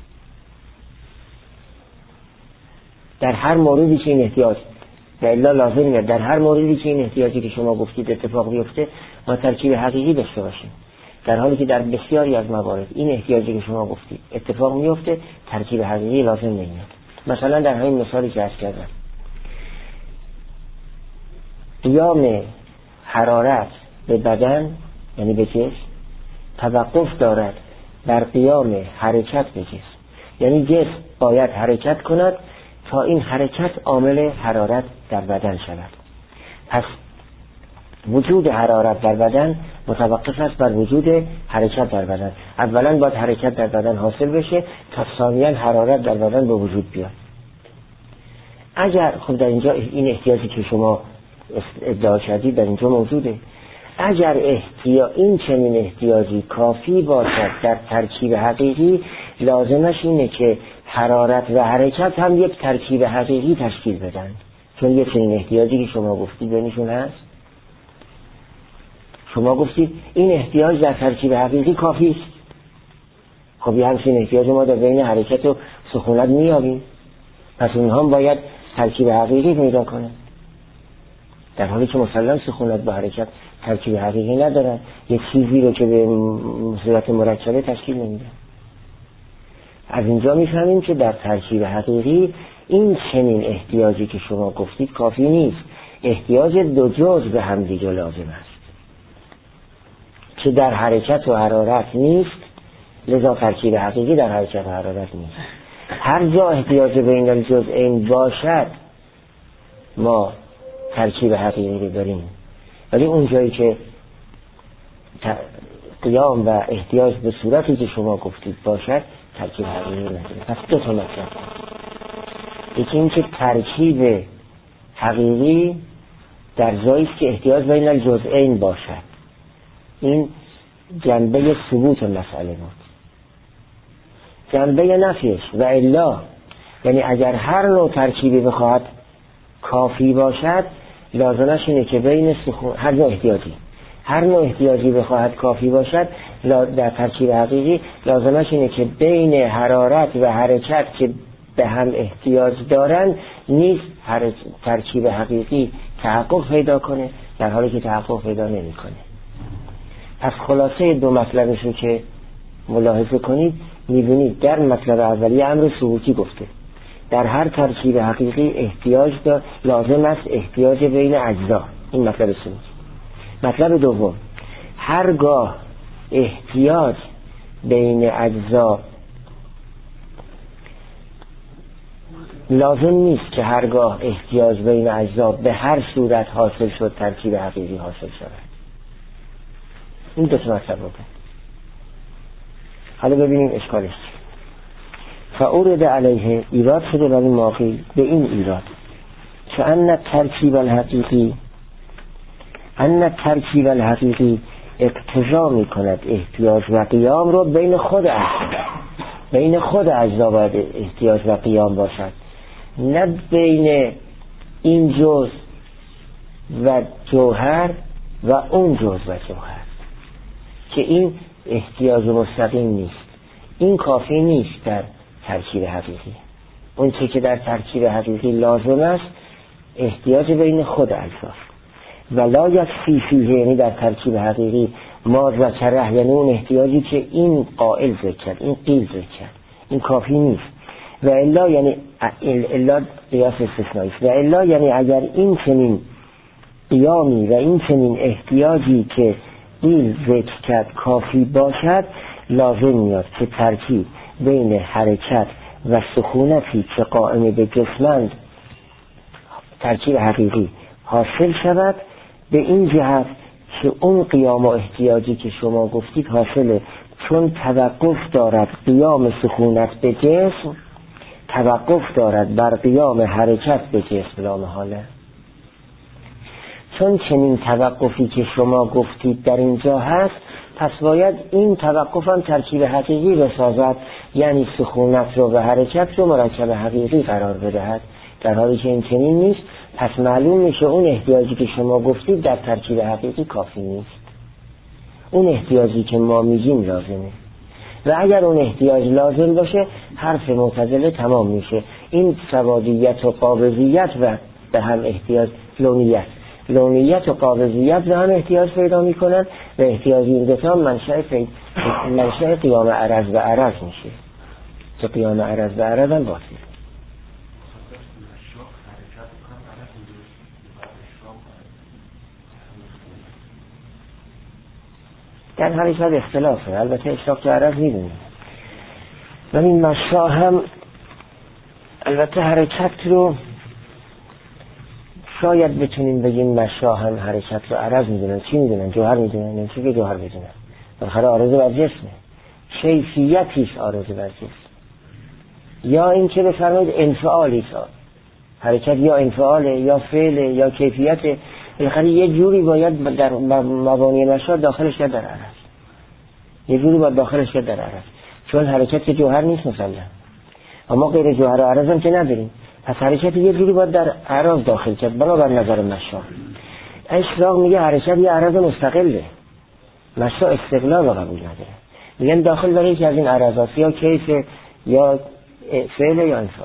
در هر موردی که این احتیاج و الا لازم میاد، در هر موردی که این احتیاجی که شما گفتید اتفاق بیفته ما ترکیب حقیقی داشته باشیم، در حالی که در بسیاری از موارد این احتیاجی که شما گفتید اتفاق میفته ترکیب حقیقی لازم نمیاد. مثلا در همین مثالی که عرض کردم، قیام حرارت به بدن یعنی به جسم توقف دارد بر قیام حرکت به جسم، یعنی جسم باید حرکت کند تا این حرکت عامل حرارت در بدن شود. پس وجود حرارت در بدن متوقف است بر وجود حرکت در بدن. اولا باید حرکت در بدن حاصل بشه تا ثانیاً حرارت در بدن به وجود بیاد. اگر خب در اینجا این احتیاجی که شما ادعا کردید در اینجا موجوده، اگر احتیاج این چنین احتیاجی کافی باشد در ترکیب حقیقی، لازمش اینه که حرارت و حرکت هم یک ترکیب حقیقی تشکیل بدن، چون یک چنین احتیاجی که شما گفتید بینشون هست. شما گفتید این احتیاج در ترکیب حقیقی کافی است. خب یه همچین احتیاج ما در بین حرکت و سکونت میابیم، پس اونها هم باید ترکیب حقیقی پیدا کنن، در حالی که مسلم سکونت با حرکت ترکیب حقیقی ندارن، یه چیزی رو که به صورت مرکبه تشکیل نمیدن. از اینجا میفهمیم که در ترکیب حقیقی این چنین احتیاجی که شما گفتید کافی نیست، احتیاج دو جزء به هم دیگه لازم است که در حرکت و حرارت نیست، لذا ترکیب حقیقی در حرکت و حرارت نیست. هر جا احتیاج بین الجزئین باشد ما ترکیب حقیقی رو داریم، ولی اون جایی که قیام و احتیاج به صورتی که شما گفتید باشد ترکیب حقیقی نداریم. پس دو تا مطلب، یکی این که ترکیب حقیقی در جایی که احتیاج بین الجزئین باشد، این جنبه ثبوت مسئله بود. جنبه نفیش و الا، یعنی اگر هر نوع ترکیبی بخواهد کافی باشد، لازمش اینه که بین سخون هر نوع احتیاجی هر نوع احتیاجی بخواهد کافی باشد در ترکیب حقیقی، لازمش اینه که بین حرارت و حرکت که به هم احتیاج دارن نیست ترکیب حقیقی تحقق پیدا کنه، در حالی که تحقق پیدا نمی کنه. پس خلاصه دو مطلبش رو که ملاحظه کنید میبینید در مطلب اولی امر ثبوتی گفته، در هر ترکیب حقیقی احتیاج دار لازم است احتیاج بین اجزا، این مطلب ثبوتی. مطلب دوم، هرگاه احتیاج بین اجزا لازم نیست که هرگاه احتیاج بین اجزا به هر صورت حاصل شد ترکیب حقیقی حاصل شود. این دو تا مطلب بود. حالا ببینیم اشکالش. فاورد علیه، ایراد شده برای ماقی به این ایراد که ان ترکیب الحقیقی ان ترکیب الحقیقی اقتضا می کند احتیاج و قیام رو بین خود اجزا بین خود اجزا باید احتیاج و قیام باشد، نه بین این جزء و جوهر و اون جزء و جوهر، که این احتیاج مستقیم نیست. این کافی نیست در ترکیب حقیقی. اون چه که در ترکیب حقیقی لازم است احتیاج بین خود اجزاست. ولا یکفی فیه، یعنی در ترکیب حقیقی ما ذکره، یعنی اون احتیاجی که این قائل ذکر کرد، این قیل ذکر کرد، این کافی نیست. و الا یعنی الا قیاس استثنایی است. و الا یعنی اگر این چنین قیامی و این چنین احتیاجی که قیل ذکر کرد کافی باشد، لازم میاد که ترکیب بین حرکت و سکونتی که قائم به جسمند ترکیب حقیقی حاصل شود، به این جهت که اون قیام و احتیاجی که شما گفتید حاصله، چون توقف دارد قیام سکونت به جسم، توقف دارد بر قیام حرکت به جسم لا محاله. چون چنین توقفی که شما گفتید در اینجا هست، پس باید این توقف هم ترکیب حقیقی بسازد، یعنی سکونت رو و حرکت رو مرکب حقیقی قرار بدهد، در حالی که این چنین نیست. پس معلوم میشه اون احتیاجی که شما گفتید در ترکیب حقیقی کافی نیست، اون احتیاجی که ما میگیم لازمه. و اگر اون احتیاج لازم باشه حرف معتزله تمام میشه. این سوادیت و قابضیت و به هم احتیاج، لونیت لونیت و قابضیت به هم احتیاج پیدا میکنن و احتیاج این دوتا منشأ پید... منشأ قیام عرض و عرض میشه، که قیام عرض و عرض هم باطل. در حالی شاید اختلافه، البته اشراق تو عرض میدونیم، ولی این مشا هم البته حرکت رو شاید بتونیم بگیم مشا هم حرکت رو عرض میدونن. چی میدونن؟ جوهر میدونن. این چی که جوهر بدونن بالاخره عارضه بر جسمه، کیفیتیش عارضه بر جسم، یا این که بفرمایید انفعالیش، حرکت یا انفعاله یا فعله یا کیفیته، بالاخره یه جوری باید در مبانی مشا داخلش کرد در عرض، یه جوری باید داخلش کرد در عرض، چون حرکت که جوهر نیست مثلا، اما غیر جوهر و عرض هم که نداریم، پس حرکت یه جوری باید در عرض داخل کرد بنابر نظر مشا. اشراق میگه حرکت یه عرض مستقله، مشا استقلال رو قبول نداره، میگن داخل داره یکی از این عرضات، یا کیف یا فعل یا انفعال.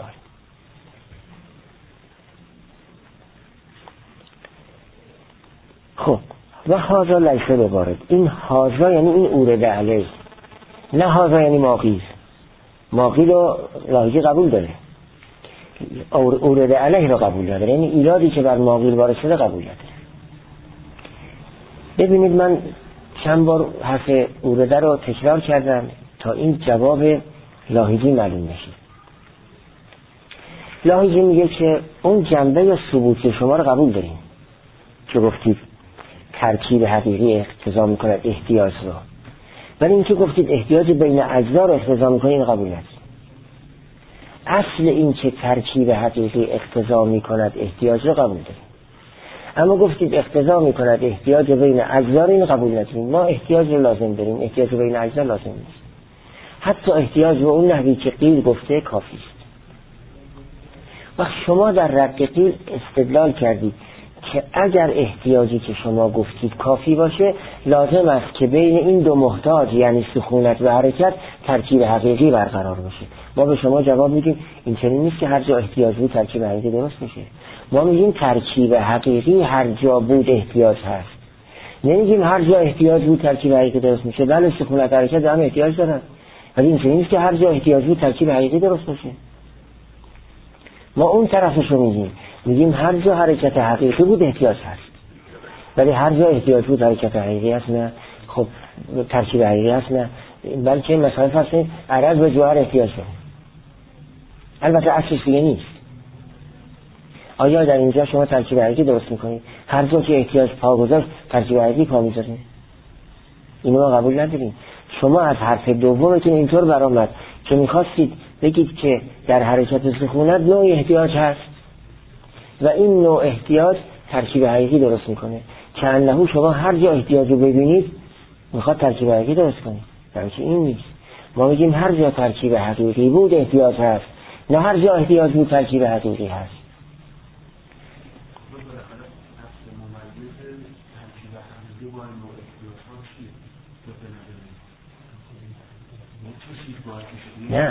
خب و هازا لیسه ببارد. این هازا یعنی این اورده علیه، نه هازا یعنی ماقیل. ماقیل رو لاهیجی قبول داره، اورده علیه رو قبول داره، یعنی ایرادی که بر ماقیل وارد شده قبول داره. ببینید من چند بار حرف اورده رو تکرار کردم تا این جواب لاهیجی معلوم نشه. لاهیجی میگه که اون جنبه یا ثبوت شما رو قبول داریم که گفتید ترکیب حقیقی اقتضا میکند احتیاج رو، ولی این که گفتید احتیاج بین اجزا رو اقتضا میکنه این قبول نداریم. اصل این که ترکیب حقیقی اقتضا میکند احتیاج رو قبول داریم، اما گفتید اقتضا میکند احتیاج بین اجزا رو این قبول نداریم. ما احتیاج رو لازم داریم، احتیاج بین اجزا لازم نیست. حتی احتیاج به اون نحوی که قیل گفته کافی است. وقت شما در رد قیل استدلال کردید که اگر احتیاجی که شما گفتید کافی باشه، لازم است که بین این دو محتاج یعنی سکونت و حرکت ترکیب حقیقی برقرار باشه. ما به شما جواب میدیم این چنین نیست که هر جا احتیاج بود ترکیب حقیقی درست میشه. ما میگیم ترکیب حقیقی هر جا بود احتیاج هست، نمیگیم هر جا احتیاج بود ترکیب حقیقی درست میشه. بله سکونت و حرکت هم احتیاج دارن، ولی این چنین نیست که هر جا احتیاج بود ترکیب حقیقی درست باشه. ما اون طرفشو میگیم، میگیم هر جا حرکت حقیقی بود احتیاج هست، ولی هر جا احتیاج بود حرکت حقیقی هست نه. خب ترکیب حقیقی هست نه، بلکه مثلا فرض کنید عرض به جوهر احتیاج داره، البته اصلش دیگه نیست. آیا در اینجا شما ترکیب حقیقی درست میکنید؟ هر جا که احتیاج پا گذاشت ترکیب حقیقی پا میذارید؟ اینو ما قبول نداریم. شما از حرف دومتون اینطور برآمد که میخواستید بگید که در حرکت سکونت نوع احتیاج هست و این نوع احتیاج ترکیب حقیقی درست میکنه، که انهو شما هر جا احتیاج رو ببینید میخواد ترکیب حقیقی درست کنید. درسته این نیست. ما میگیم هر جا ترکیب حقیقی بود احتیاج هست، نه هر جا احتیاج بود ترکیب حقیقی هست. نه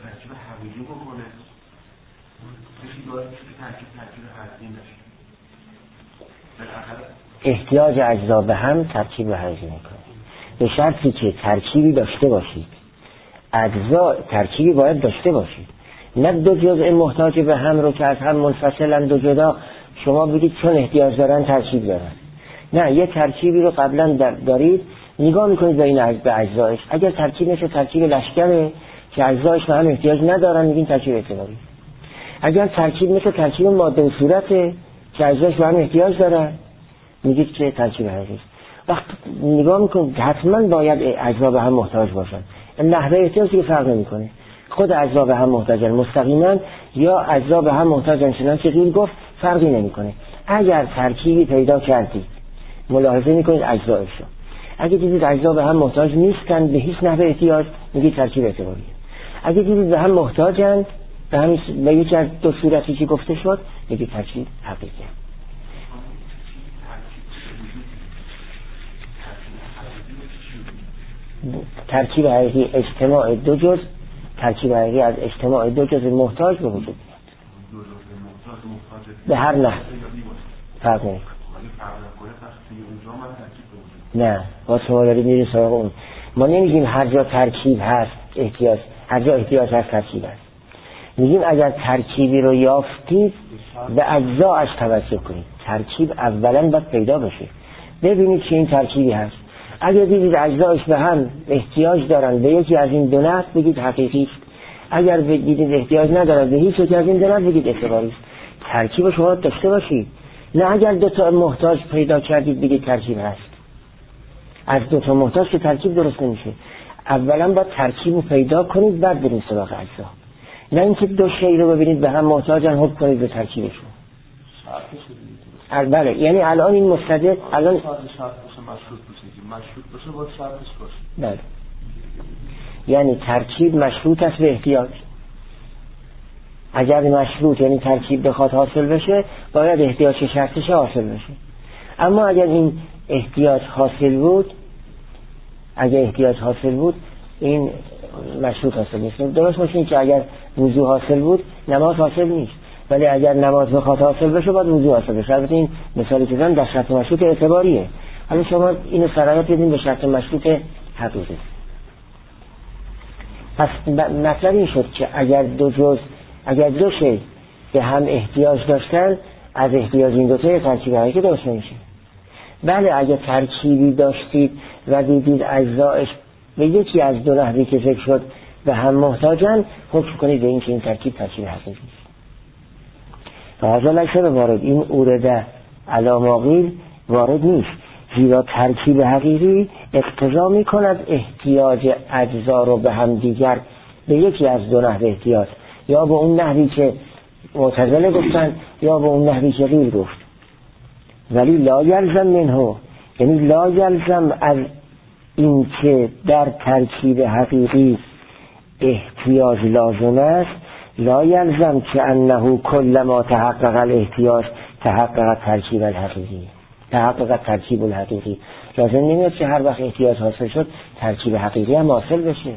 احتیاج اجزا به هم ترکیب حقیقی میکنه، به شرطی که ترکیبی داشته باشید. اجزا ترکیبی باید داشته باشید، نه دو جزء محتاج به هم رو که از هم منفصلن دو جدا شما بگید چون احتیاج دارن ترکیب دارن. نه، یه ترکیبی رو قبلا دارید نگاه میکنید بین به اجزایش. اگر ترکیب نشه ترکیب لشکره که اجزایش به هم احتیاج ندارن میگین ترکیب اعتباری. اگر ترکیب مثل ترکیب ماده و صورته که اجزایش به هم احتیاج دارن میگید که ترکیب حقیقی است. وقت نگاه میکنید حتما باید اجزا به هم محتاج باشن. نحوه احتیاجی که فرق نمیکنه، خود اجزا به هم محتاجن مستقیما یا اجزا به هم محتاجن چنانچه قیل گفت فرقی نمیکنه. اگر ترکیبی پیدا کردید ملاحظه میکنید اجزایشو، اگه دیدید اجزا به هم محتاج نیستن به هیچ نحوه احتیاج میگید ترکیب اعتباریه. اگه دیدید به هم محتاجن به همین به یکی از دو صورتی که گفته شد میگید ترکیب حقیقیه. ترکیب حقیقی اجتماع دو جز، ترکیب حقیقی از اجتماع دو جز محتاج به وجود میاد به هر نحو فرق نمیکنه. نه با شما دارید میرید سراغ اون. ما نمیگیم هر جا ترکیب هست احتیاج، هر جا احتیاج هست ترکیب هست. میگیم اگر ترکیبی رو یافتید به اجزاش توجه کنید. ترکیب اولا باید پیدا بشه، ببینید که این ترکیبی هست. اگر دیدید اجزاش به هم احتیاج دارن به یکی از این دو نحو بگید حقیقی است. اگر دیدید احتیاج ندارن به هیچ یک از این دو نحو بگید اعتباری است. ترکیب شما داشته باشید، نه اگر دو تا محتاج پیدا کردید بگید ترکیب هست. از دو تا محتاج که ترکیب درست نمیشه. اولا باید ترکیب رو پیدا کنید بعد برید سراغ اجزا، نه اینکه دو شی رو ببینید به هم محتاجن حکم کنید به ترکیبشون. بله یعنی الان این مستدل الان شرط مشروط باشه باید شرطش باشه. بله یعنی ترکیب مشروط است به احتیاج. اگر مشروط یعنی ترکیب بخواد حاصل بشه باید احتیاج شرطش حاصل بشه. اما اگر این احتیاج حاصل بود اگر احتیاج حاصل بود این مشروط حاصل نیست. درست باشه که اگر وضو حاصل بود نماز حاصل نیست، ولی اگر نماز بخواد حاصل بشه باید وضو حاصل بشه. البته این مثالی که زدم در شرط مشروط اعتباریه. حالا شما اینو سرایت بدین به شرط مشروط حقیقی. پس مطلب این شد که اگر دو جز اگر دو شی به هم احتیاج داشتن، از احتیاج این دوتا ترکیب حقیقی درست نمیشه. بله اگر ترکیبی داشتید و دیدید اجزایش به یکی از دو نحوی که ذکر شد به هم محتاجن، حکم کنید به این که این ترکیب ترکیب حقیقی است. فهذا لیس وارد، این اورده علی ما قیل وارد نیست، زیرا ترکیب حقیقی اقتضا می کند احتیاج اجزا رو به هم دیگر به یکی از دو نحو احتیاج، یا به اون نحوی که معتزله گفتن یا به اون نحوی که غیر گفت. ولی لا یلزم منه، یعنی لا یلزم از این که در ترکیب حقیقی احتیاج لازم است، لا یلزم که انه کل ما تحقق الاحتیاج تحقق ترکیب الحقیقی تحقق ترکیب الحقیقی. لازم نمیاد که هر وقت احتیاج حاصل شد ترکیب حقیقی هم حاصل بشه.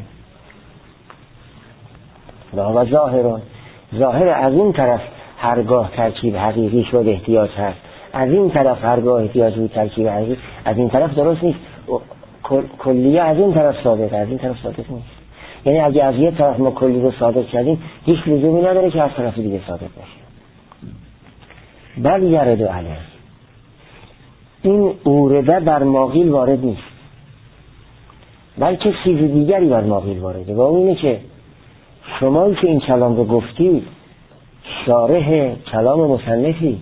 و ظاهران، ظاهر از این طرف هرگاه ترکیب حقیقی شد احتیاج هست، از این طرف هرگاه احتیاج بود ترکیب حقیقی، از این طرف درست نیست. کلیه از این طرف صادق، از این طرف صادق نیست. یعنی اگه از یه طرف ما کلی رو صادق کردیم، هیچ لزومی نداره که از طرف دیگه صادق باشه. بل یرد علیه، این اورده بر ماقیل وارد نیست، بلکه چیز دیگری بر ماقیل وارده. و اون اینه که شمایی که این کلام رو گفتی شارح کلام مصنفی،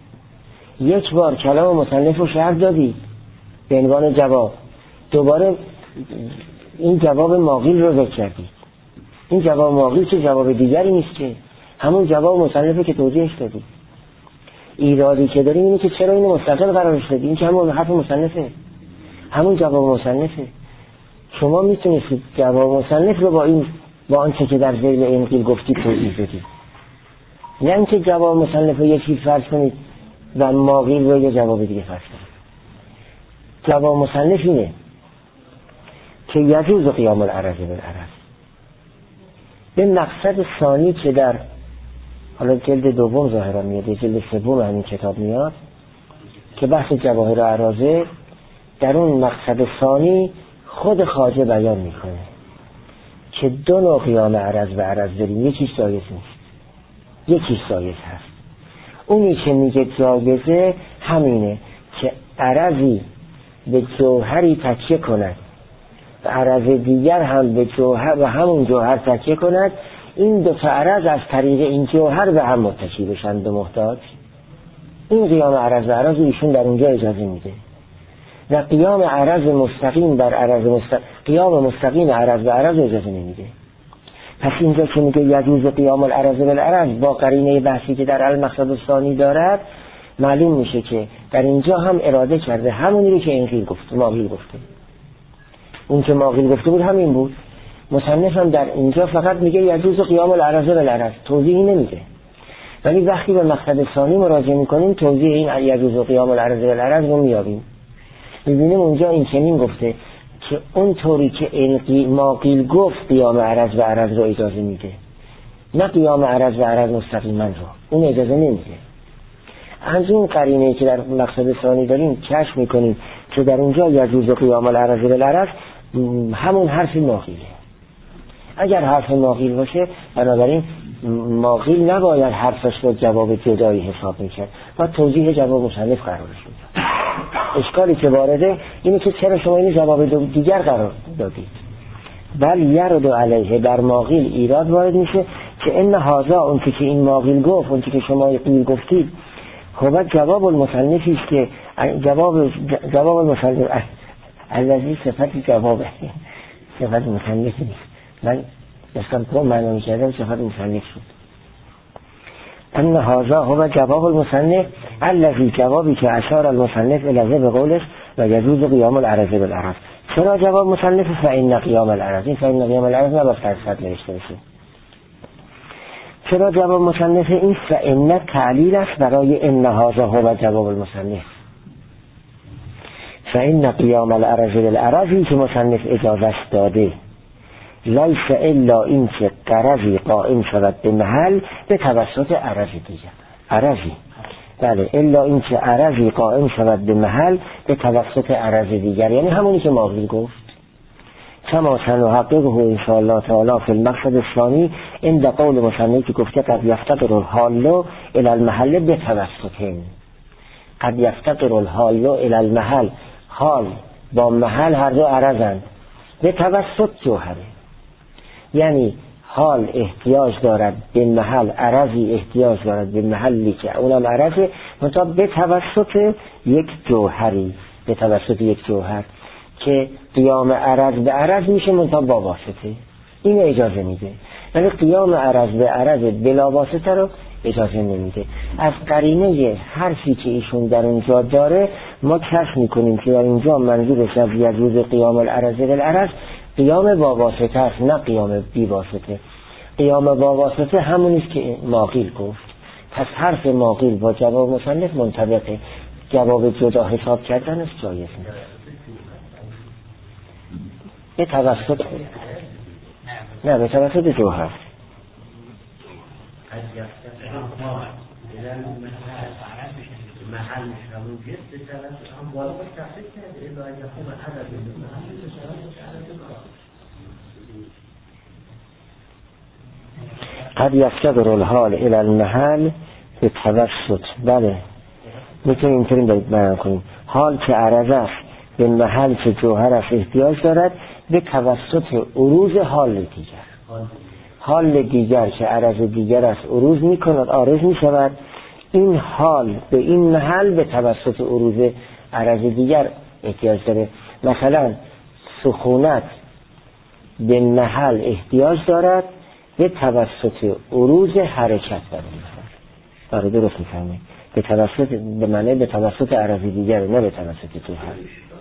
یک بار کلام مصنف رو شرح دادی به عنوان جواب، دوباره این جواب ماقیل رو ذکر کردی. این جواب ماقیل که جواب دیگری نیست، که همون جواب مصنفه که توضیحش دادی. ایرادی که داریم اینه که چرا اینو مستقل قرارش دادی؟ این که همون حرف مصنفه، همون جواب مصنفه. شما میتونید جواب مصنف رو با این با آنچه که در ذیل این قیل گفتی توضیح بدید، نه اینکه جواب مصنف رو یک چیز فرض کنید و ماقیل رو یه جواب دیگه فرض کنید. جواب مصنف اینه که یجوز قیام العرض بالعرض به مقصد ثانی که در حالا جلد دوم ظاهرا میاد، جلد سوم همین کتاب میاد که بحث جواهر اعراضه، در اون مقصد ثانی خود خواجه بیان میکنه که دو نوع قیام عرض و عرض داریم، یکیش جایز نیست، یکیش جایز هست. اونی که میگه جایزه همینه که عرضی به جوهری تکیه کند و عرض دیگر هم به جوهر و همون جوهر تکیه کند، این دو تا عرض از طریق این جوهر به هم متکی بشن به محتاج. این قیام عرض و عرض ایشون در اونجا اجازه میده. و قیام عرض مستقیم بر عرض مستقیم، قیام مستقیم عرض و عرض اجازه نمیده. پس اینجا که میگه یجوز قیام العرض بالعرض با قرینه بحثی که در المقصد الثانی دارد، معلوم میشه که در اینجا هم اراده کرده همونی رو که این قیل گفت، ماقیل گفته. اون که ماقیل گفته بود همین بود. مصنف هم در اینجا فقط میگه یجوز قیام العرض بالعرض، توضیحی نمیده. ولی وقتی به مقصد ثانی مراجعه میکنیم توضیح این یجوز قیام العرض بالعرض رو میابیم. میبینیم اونجا این چنین گفته که اون طوری که این ماقیل گفت قیام عرض و عرض رو اجازه میده، نه قیام عرض و عرض مستقیما رو اون اجازه نمیده. از اون قرینه‌ای که در مقصد ثانی داریم کشف میکنیم که در اونجا یجوز قیام العرض بالعرض همون حرف ماقیله. اگر حرف ماقیل باشه بنابراین ماقیل نباید حرفش رو جواب جدایی حساب میکرد و توضیح جواب مصنف قرارش میداد. اشکالی که وارده اینه که چرا شما این جواب دیگر قرار دادید. بل یرد علیه، در ماقیل ایراد وارد میشه که ان هذا، اون که این ماقیل گفت، اون که شما قیل گفتید، خب جواب المصنفی است که جواب جواب المصنف الذی صفت جوابه، صفت مصنف نیست. من دستم تو معنی کردم صفت مصنف شد. ان هذا هو جواب المصنف الذی، جوابی که اشار المصنف الیه به قولش و یجوز قیام العرض بالعرض. چرا جواب مصنف فإن قیام العرض، این فإن قیام العرض نباید فرصت نوشته بشه. چرا جواب مصنف این فإن تعلیل است برای ان هذا هو جواب المصنف. فإن قیام العرض بالعرض که مصنف اجازه داده لیس الا این که قرضی قائم شود به محل به توسط عرض دیگر. عرضی بله، الا این که عرضی قائم شود به محل به توسط عرض دیگر، یعنی همونی که ماغی گفت. کما سنحققه ان شاء الله تعالی فی المقصد الثانی عند قول مصنف که گفته قد یفتقر الحال الی المحل به توسطین. قد یفتقر الحال الی المحل، حال با محل هر دو عرضند، به توسط جوهره. یعنی حال احتیاج دارد به محل، عرضی احتیاج دارد به محلی که اونم عرضه، منتها به توسط یک جوهری، به توسط یک جوهر که قیام عرض به عرض میشه منتها با واسطه، این اجازه میده. ولی قیام عرض به عرض بلا واسطه رو اجازه نمیده. از قرینه حرفی که ایشون در اونجا داره ما کشف میکنیم که در اینجا منظورش از یجوز قیام العرض بالعرض قیام با واسطه است، نه قیام بی واسطه. قیام با واسطه همونیست که ماقیل گفت. پس حرف ماقیل با جواب مصنف منطبقه، جواب جدا حساب کردنش جایز نیست. به توسط نه به توسط جوهر. قد یفتقر الحال الی المحل به توسط. بله میتونیم اینطوری بیان کنیم، حال که عرض است به محل که جوهر است احتیاج دارد به توسط عروض حال دیگر. حال دیگر که عرض دیگر است عروض میکند، عارض میشود، این حال به این محل به توسط عروض عرض دیگر احتیاج داره. مثلا سکونت به محل احتیاج دارد به توسط عروض حرکت در این محل. آره درست میفهمید، به توسط به معنی به توسط عرض دیگر، نه به توسط جوهر.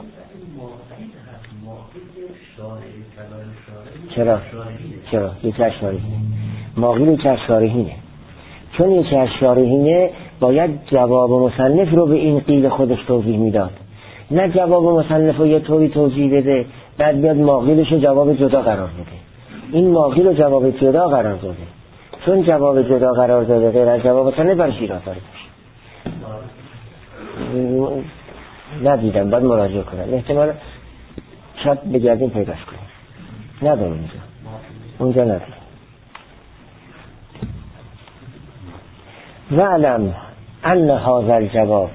چرا؟ چرا؟ یکی از شارحینه. ماقیل یکی از شارحینه. چون یکی از شارحینه باید جواب مصنف رو به این قیل خودش توضیح میداد، نه جواب مصنف رو یه طوری توضیح بده بعد بیاد ماقیلش رو جواب جدا قرار بده. این ماقیل رو جواب جدا قرار داده، چون جواب جدا قرار داده غیر از جواب مصنف برای شیرا داره. ندیدم، باید مراجعه کنم، احتمال شاید بگردیم پیداش کنیم، ندارم اونجا اونجا ندارم. وعلم ان هذا الجواب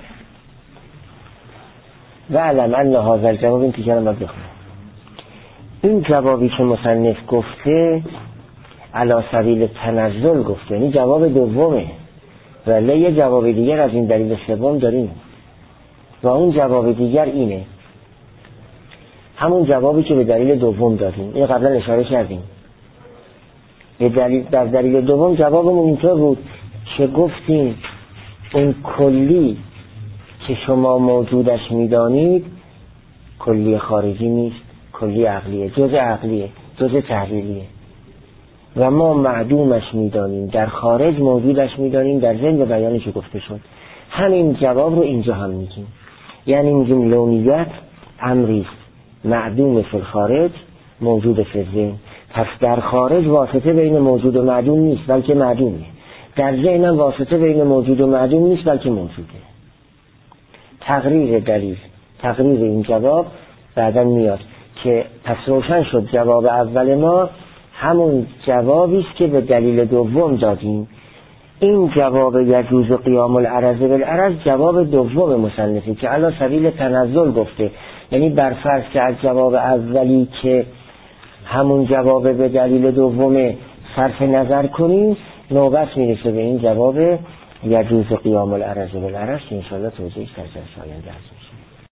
وعلم ان هذا الجواب این تیکرم باید بخونم. این جوابی که مصنف گفته علی سبیل تنزل گفته، یعنی جواب دومه، ولی یه جواب دیگر از این دلیل سوم داریم و اون جواب دیگر اینه، همون جوابی که به دلیل دوم دادیم، این قبلا اشاره کردیم. به دلیل در دلیل دوم جوابمون اینطور بود که گفتیم اون کلی که شما موجودش میدانید کلی خارجی نیست، کلی عقلیه، جز عقلیه، جز تحلیلیه و ما معدومش میدانیم، در خارج موجودش میدانیم، در ذهن به بیانی که گفته شد. همین جواب رو اینجا هم میگیم، یعنی میگیم لونیت امریست معدوم فی الخارج موجود فی الذهن. پس در خارج واسطه بین موجود و معدوم نیست بلکه معدومه، در ذهن هم واسطه بین موجود و معدوم نیست بلکه موجوده. تقریر دلیل، تقریر این جواب بعدا میاد که پس روشن شد جواب اول ما همون جوابی است که به دلیل دوم دادیم. این جواب یجوز قیام العرض بالعرض جواب دوم مصنفی که علی سبیل تنزل گفته، یعنی برفرض که از جواب اولی که همون جواب به دلیل دوم صرف نظر کنیم، نوبت میرسه به این جواب یجوز قیام العرض بالعرض که انشاءالله توضیحش در جلسه آینده هست.